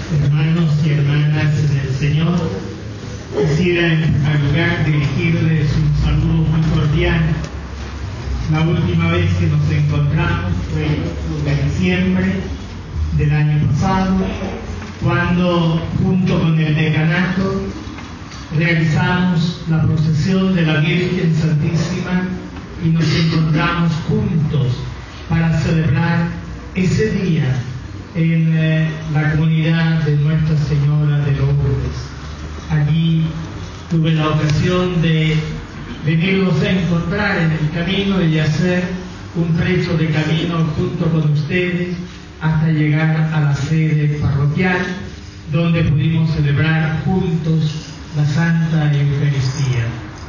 Hermanos y hermanas del Señor, quisiera en primer lugar dirigirles un saludo muy cordial. La última vez que nos encontramos fue el 1 de diciembre del año pasado, cuando junto con el decanato realizamos la procesión de la Virgen Santísima y nos encontramos juntos para celebrar ese día en la comunidad de Nuestra Señora de Lourdes. Allí tuve la ocasión de venirlos a encontrar en el camino y hacer un trecho de camino junto con ustedes hasta llegar a la sede parroquial, donde pudimos celebrar juntos la Santa Eucaristía.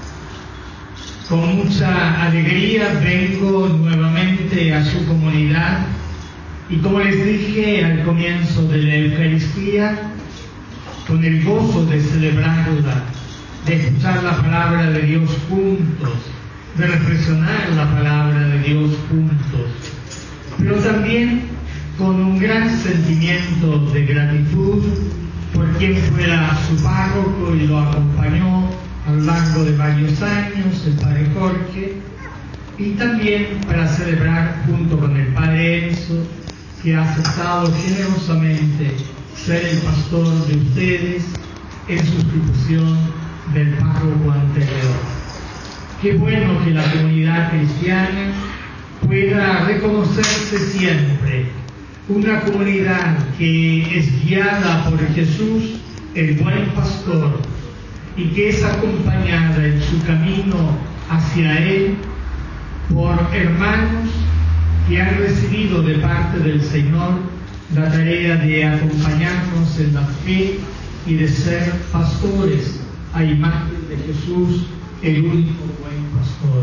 Con mucha alegría vengo nuevamente a su comunidad y, como les dije al comienzo de la Eucaristía, con el gozo de celebrarla, de escuchar la palabra de Dios juntos, de reflexionar la palabra de Dios juntos, pero también con un gran sentimiento de gratitud por quien fuera su párroco y lo acompañó a lo largo de varios años, el Padre Jorge, y también para celebrar junto con el Padre Enzo, que ha aceptado generosamente ser el pastor de ustedes en sustitución del párroco anterior. Qué bueno que la comunidad cristiana pueda reconocerse siempre una comunidad que es guiada por Jesús, el buen pastor, y que es acompañada en su camino hacia Él por hermanos que han recibido de parte del Señor la tarea de acompañarnos en la fe y de ser pastores a imagen de Jesús, el único buen pastor.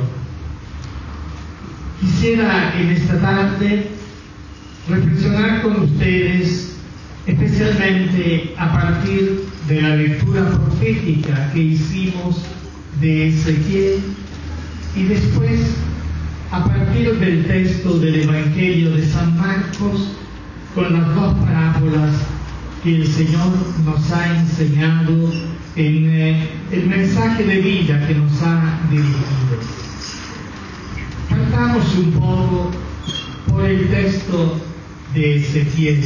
Quisiera en esta tarde reflexionar con ustedes, especialmente a partir de la lectura profética que hicimos de Ezequiel y después a partir del texto del Evangelio de San Marcos, con las dos parábolas que el Señor nos ha enseñado en el mensaje de vida que nos ha dirigido. Partamos un poco por el texto de Ezequiel.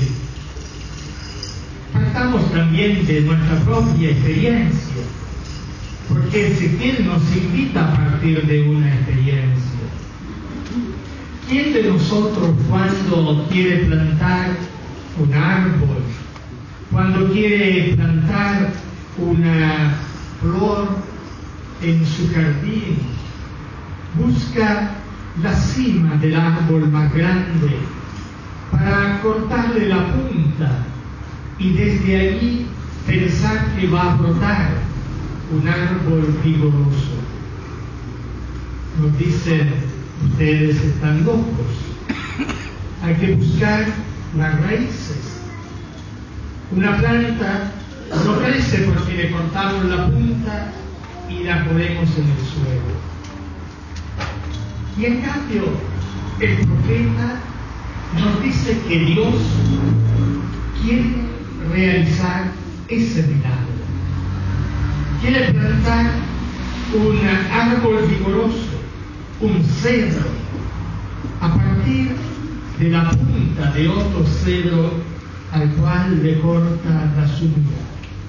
Partamos también de nuestra propia experiencia, porque Ezequiel nos invita a partir de una experiencia. ¿Quién de nosotros, cuando quiere plantar un árbol, cuando quiere plantar una flor en su jardín, busca la cima del árbol más grande para cortarle la punta y desde allí pensar que va a brotar un árbol vigoroso? Nos dicen: ustedes están locos, hay que buscar las raíces. Una planta no crece porque le cortamos la punta y la ponemos en el suelo. Y en cambio, el profeta nos dice que Dios quiere realizar ese milagro. Quiere plantar un árbol vigoroso, un cedro, a partir de la punta de otro cedro al cual le corta la suya.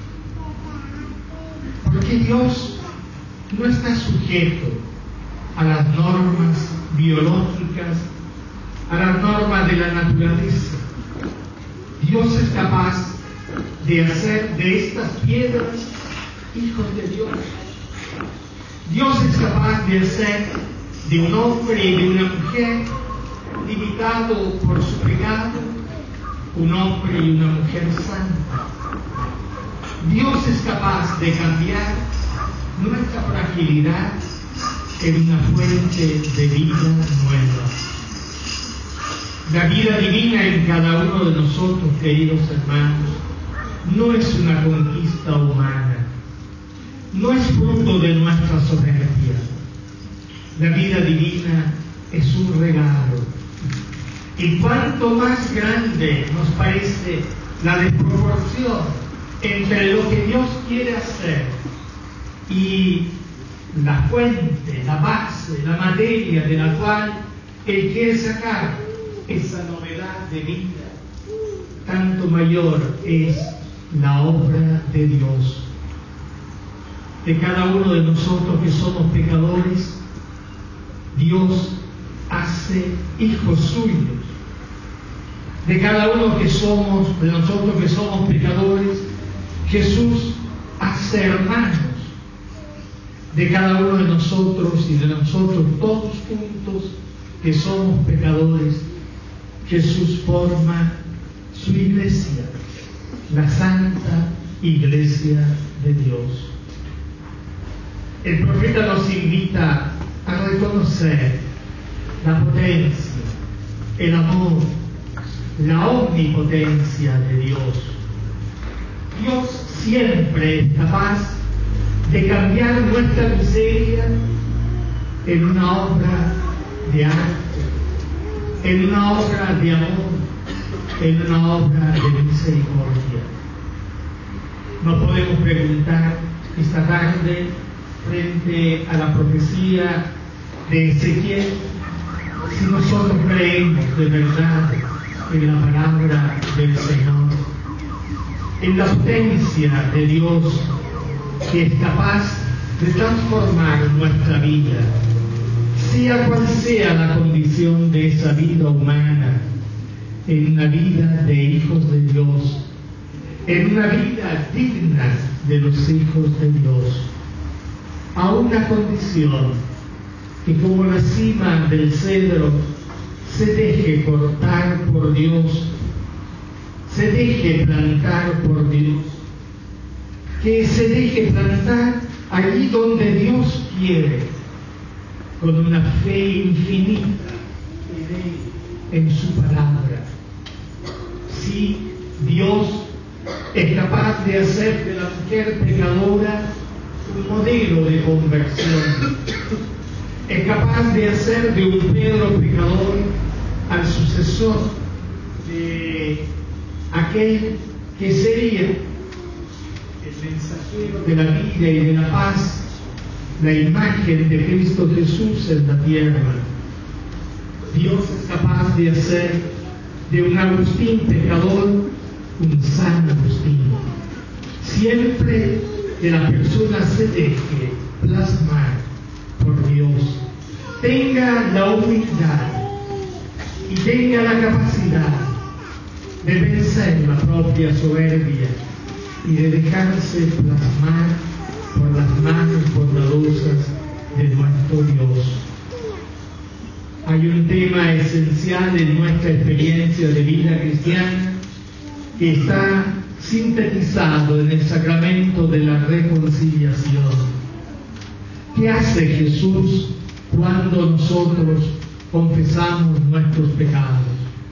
Porque Dios no está sujeto a las normas biológicas, a las normas de la naturaleza. Dios es capaz de hacer de estas piedras hijos de Dios. Dios es capaz de hacer de un hombre y de una mujer limitado por su pecado, un hombre y una mujer santa. Dios es capaz de cambiar nuestra fragilidad en una fuente de vida nueva. La vida divina en cada uno de nosotros, queridos hermanos, no es una conquista humana, no es fruto de nuestra soberbia. La vida divina es un regalo. Y cuanto más grande nos parece la desproporción entre lo que Dios quiere hacer y la fuente, la base, la materia de la cual Él quiere sacar esa novedad de vida, tanto mayor es la obra de Dios. De cada uno de nosotros que somos pecadores, Dios hace hijos suyos. De cada uno de nosotros que somos pecadores, Jesús hace hermanos. De cada uno de nosotros y de nosotros todos juntos que somos pecadores, Jesús forma su iglesia, la santa iglesia de Dios. El profeta nos invita a reconocer la potencia, el amor, la omnipotencia de Dios. Dios siempre es capaz de cambiar nuestra miseria en una obra de arte, en una obra de amor, en una obra de misericordia. Nos podemos preguntar esta tarde, frente a la profecía de Ezequiel, si nosotros creemos de verdad en la palabra del Señor, en la potencia de Dios que es capaz de transformar nuestra vida, sea cual sea la condición de esa vida humana, en una vida de hijos de Dios, en una vida digna de los hijos de Dios, a una condición que como la cima del cedro se deje cortar por Dios, se deje plantar por Dios, que se deje plantar allí donde Dios quiere, con una fe infinita en su palabra. Sí, Dios es capaz de hacer de la mujer pecadora un modelo de conversión. Es capaz de hacer de un Pedro pecador al sucesor de aquel que sería el mensajero de la vida y de la paz, la imagen de Cristo Jesús en la tierra. Dios es capaz de hacer de un Agustín pecador un San Agustín, siempre que la persona se deje plasmar por Dios, tenga la humildad y tenga la capacidad de vencer la propia soberbia y de dejarse plasmar por las manos bondadosas de nuestro Dios. Hay un tema esencial en nuestra experiencia de vida cristiana que está sintetizado en el sacramento de la reconciliación. ¿Qué hace Jesús cuando nosotros confesamos nuestros pecados?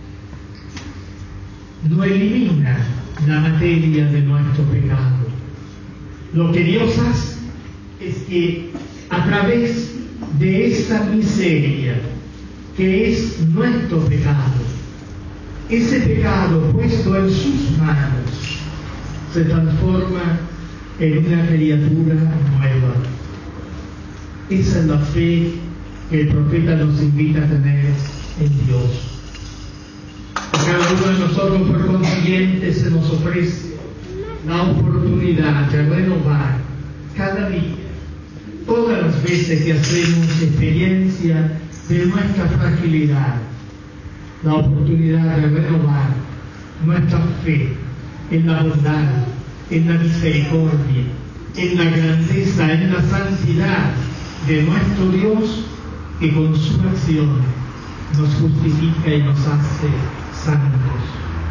No elimina la materia de nuestro pecado. Lo que Dios hace es que a través de esa miseria que es nuestro pecado, ese pecado puesto en sus manos se transforma en una criatura nueva. Esa es la fe que el profeta nos invita a tener en Dios. A cada uno de nosotros, por consiguiente, se nos ofrece la oportunidad de renovar cada día, todas las veces que hacemos experiencia de nuestra fragilidad, la oportunidad de renovar nuestra fe en la bondad, en la misericordia, en la grandeza, en la santidad de nuestro Dios, que con su acción nos justifica y nos hace santos.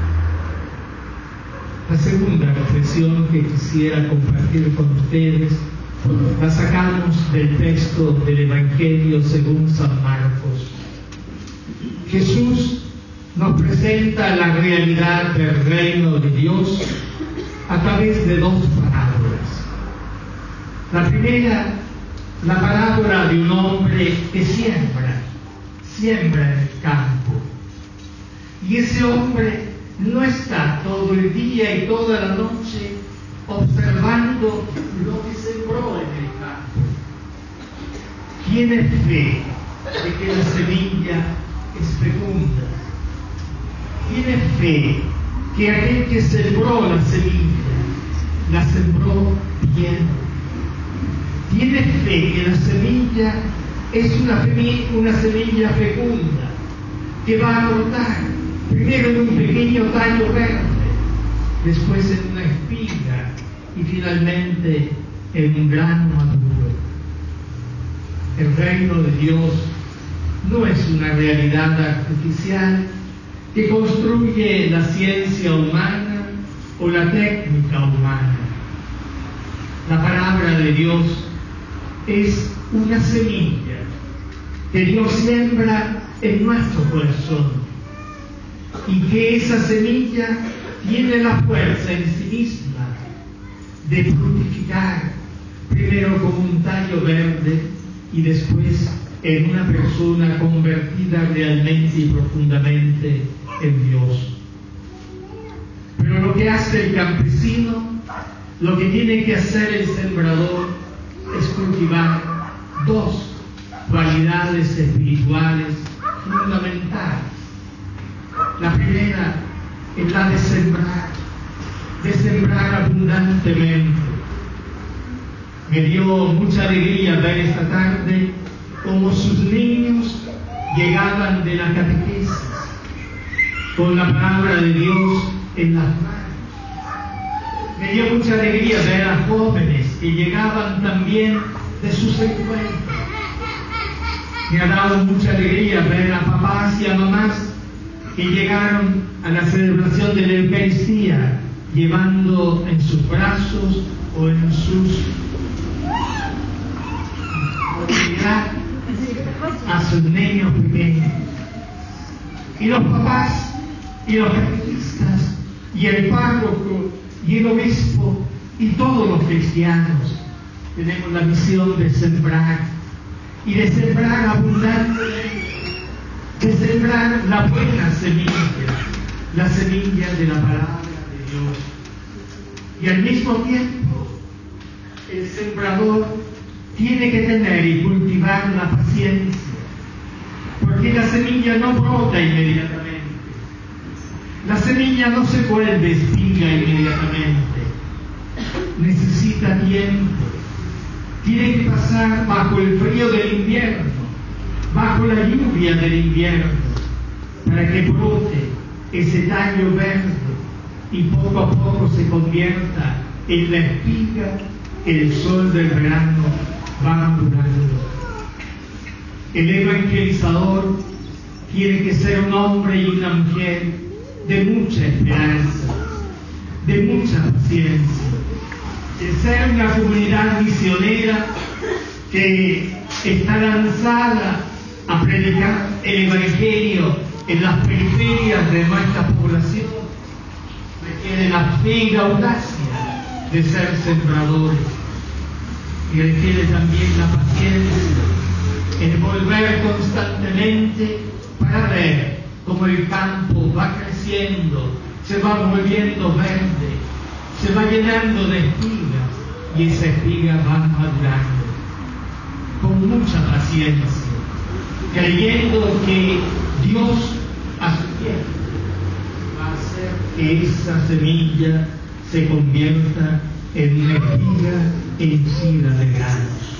La segunda reflexión que quisiera compartir con ustedes la sacamos del texto del Evangelio según San Marcos. Jesús nos presenta la realidad del reino de Dios a través de dos parábolas. La primera, la parábola de un hombre que siembra en el campo. Y ese hombre no está todo el día y toda la noche observando lo que sembró en el campo. Tiene fe de que la semilla es fecunda. Tiene fe que aquel que sembró la sembró bien. Tiene fe que la semilla es una semilla fecunda que va a brotar primero en un pequeño tallo verde, después en una espiga y finalmente en un grano maduro. El reino de Dios no es una realidad artificial que construye la ciencia humana o la técnica humana. La palabra de Dios es una semilla que Dios siembra en nuestro corazón y que esa semilla tiene la fuerza en sí misma de fructificar primero como un tallo verde y después en una persona convertida realmente y profundamente en Dios. Pero lo que hace el campesino, lo que tiene que hacer el sembrador es cultivar dos cualidades espirituales fundamentales. La primera es la de sembrar abundantemente. Me dio mucha alegría ver esta tarde cómo sus niños llegaban de la catequesis con la palabra de Dios en las manos. Me dio mucha alegría ver a jóvenes que llegaban también de sus encuentros. Me ha dado mucha alegría ver a papás y a mamás que llegaron a la celebración de la Eucaristía llevando en sus brazos o en sus a sus niños pequeños. Y los papás y los catequistas y el párroco y el obispo y todos los cristianos tenemos la misión de sembrar y de sembrar abundantemente, de sembrar la buena semilla, la semilla de la palabra de Dios. Y al mismo tiempo el sembrador tiene que tener y cultivar la paciencia, porque la semilla no brota inmediatamente. La semilla no se vuelve espiga inmediatamente. Necesita tiempo. Tiene que pasar bajo el frío del invierno, bajo la lluvia del invierno, para que brote ese tallo verde y poco a poco se convierta en la espiga que el sol del verano va madurando. El evangelizador tiene que ser un hombre y una mujer de mucha esperanza, de mucha paciencia, de ser una comunidad misionera que está lanzada a predicar el Evangelio en las periferias de nuestra población. Requiere la fe y la audacia de ser sembradores, y requiere también la paciencia en volver constantemente para ver cómo el campo va creciendo, se va volviendo verde, se va llenando de espigas y esa espiga va madurando con mucha paciencia, creyendo que Dios a su tiempo va a hacer que esa semilla se convierta en una espiga henchida de granos.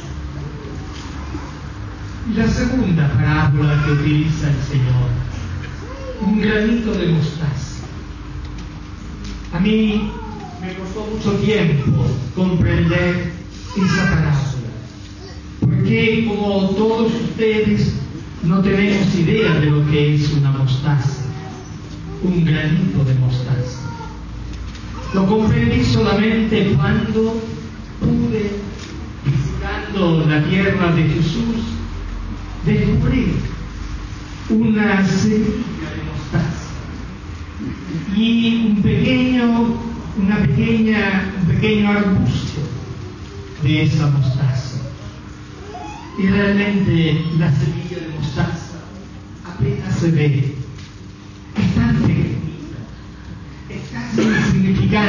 Y la segunda parábola que utiliza el Señor, un granito de mostaza. A mí me costó mucho tiempo comprender esa parábola, porque como todos ustedes no tenemos idea de lo que es una mostaza, un granito de mostaza. Lo comprendí solamente cuando pude, visitando la tierra de Jesús, descubrir una semilla de mostaza y un pequeño arbusto de esa mostaza. Y realmente la semilla de mostaza apenas se ve, es tan pequeñita,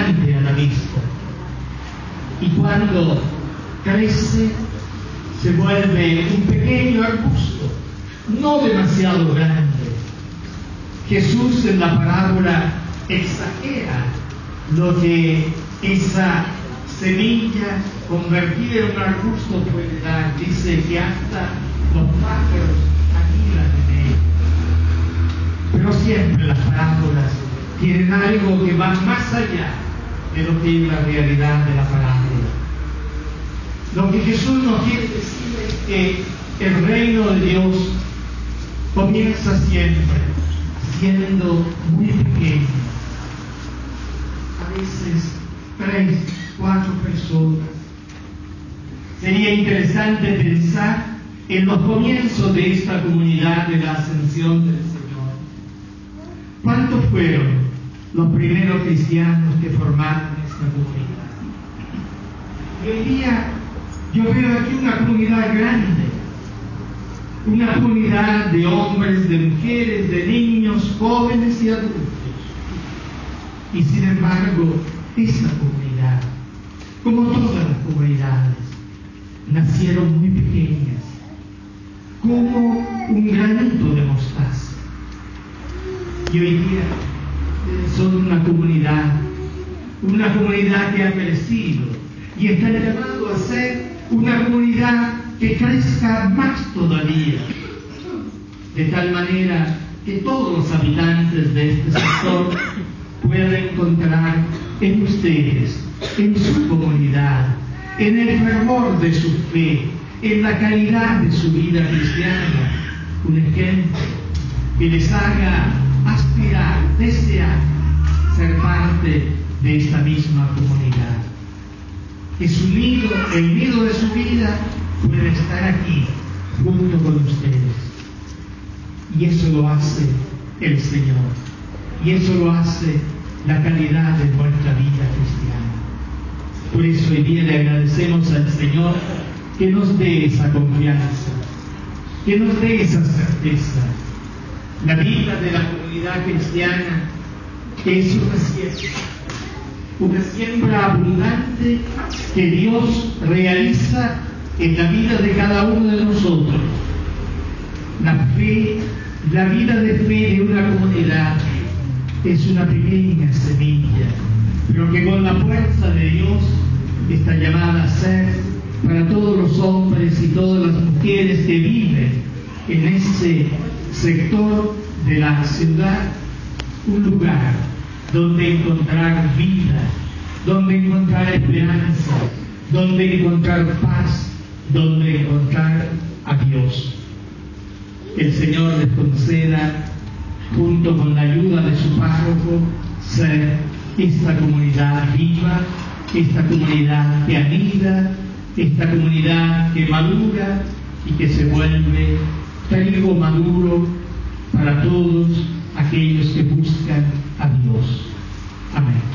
brillante a la vista. Y cuando crece, se vuelve un pequeño arbusto, no demasiado grande. Jesús en la parábola exagera lo que esa semilla convertida en un arbusto puede dar. Dice que hasta los pájaros anidan en él. Pero siempre las parábolas tienen algo que va más allá de lo que es la realidad de la parábola. Lo que Jesús nos quiere decir es que el reino de Dios comienza siempre siendo muy pequeño. A veces 3, 4 personas. Sería interesante pensar en los comienzos de esta comunidad de la Ascensión del Señor. ¿Cuántos fueron los primeros cristianos que formaron esta comunidad? Y hoy día yo veo aquí una comunidad grande, una comunidad de hombres, de mujeres, de niños, jóvenes y adultos. Y sin embargo, esta comunidad, como todas las comunidades, nacieron muy pequeñas, como un granito de mostaza. Y hoy día son una comunidad que ha crecido y está llamado a ser una comunidad que crezca más todavía, de tal manera que todos los habitantes de este sector puedan encontrar en ustedes, en su comunidad, en el fervor de su fe, en la calidad de su vida cristiana, un ejemplo que les haga aspirar, desear ser parte de esta misma comunidad. Que su nido, el nido de su vida, pueda estar aquí, junto con ustedes. Y eso lo hace el Señor. Y eso lo hace la calidad de nuestra vida cristiana. Por eso hoy día le agradecemos al Señor que nos dé esa confianza, que nos dé esa certeza. La vida de la comunidad cristiana es una siembra abundante que Dios realiza en la vida de cada uno de nosotros. La fe, la vida de fe de una comunidad es una pequeña semilla, pero que con la fuerza de Dios está llamada a ser para todos los hombres y todas las mujeres que viven en ese sector de la ciudad, un lugar donde encontrar vida, donde encontrar esperanza, donde encontrar paz, donde encontrar a Dios. El Señor les conceda, junto con la ayuda de su párroco, ser esta comunidad viva, esta comunidad que anida, esta comunidad que madura y que se vuelve trigo maduro para todos aquellos que buscan a Dios. Amén.